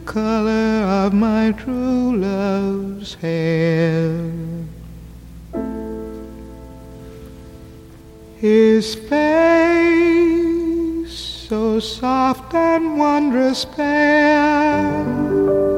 color of my true love's hair. His face so soft and wondrous fair,